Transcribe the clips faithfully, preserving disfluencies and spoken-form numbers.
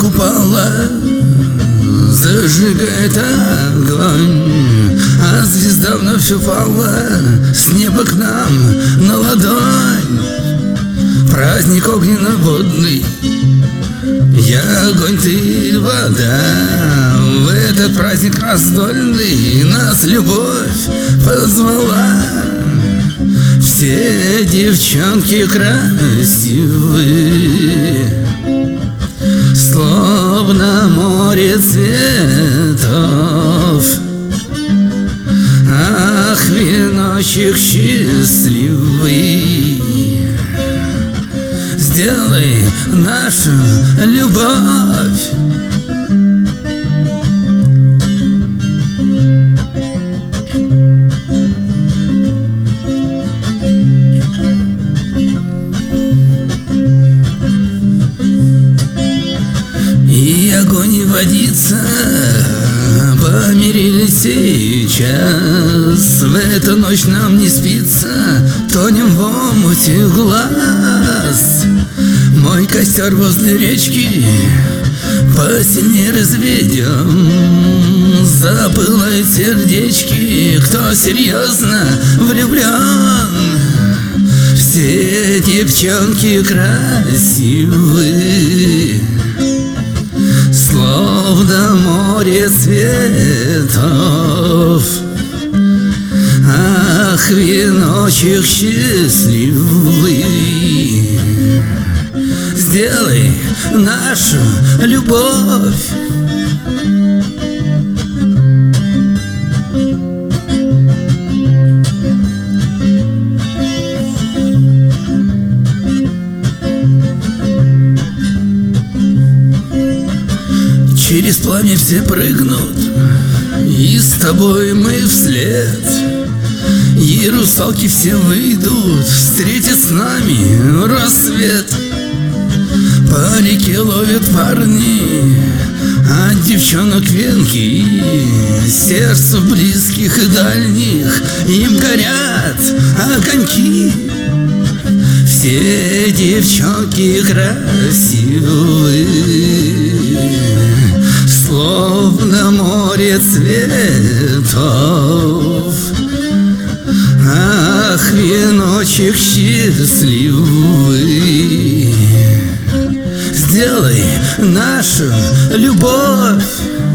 купола зажигает огонь, а звезда вновь упала с неба к нам на ладонь. Праздник огненно-водный, я огонь, ты вода. В этот праздник раздольный нас любовь позвала. Все девчонки красивые, словно море цветов. Ах, веночек счастливый, сделай нашу любовь. И огонь и водица помирились сейчас. В эту ночь нам не спится, тонем в омуте глаз. Мой костер возле речки посильнее разведем. Запылают сердечки, кто серьезно влюблен. Все девчонки красивые, словно море цветов. Ах, веночек счастливый, сделай нашу любовь. Через пламя все прыгнут, и с тобой мы вслед. И русалки все выйдут встретить с нами рассвет. По реке ловят парни от девчонок венки, сердцу близких и дальних им горят огоньки. Все девчонки красивые, словно море цветов. Ах, веночек счастливый, сделай нашу любовь.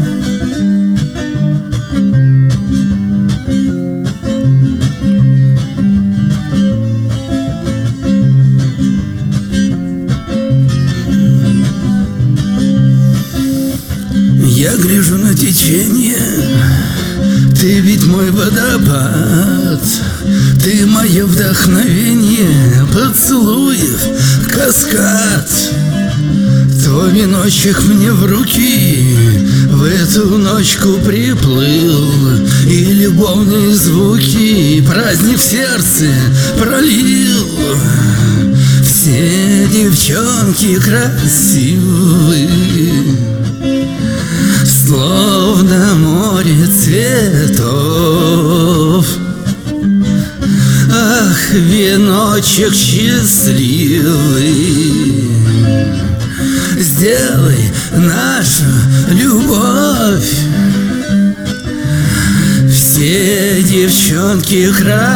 Я гляжу на течение, ты ведь мой водопад. Ты мое вдохновение, поцелуев каскад. Твой веночек мне в руки в эту ночку приплыл, и любовные звуки праздник в сердце пролил. Все девчонки красивые, словно море цветов. Ах, веночек счастливый, сделай нашу любовь. Все девчонки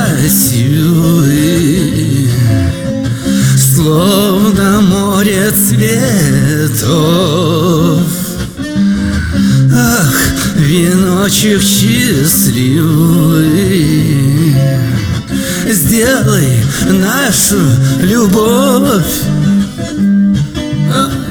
красивые, словно море цветов. Ах, веночек счастливый, сделай нашу любовь.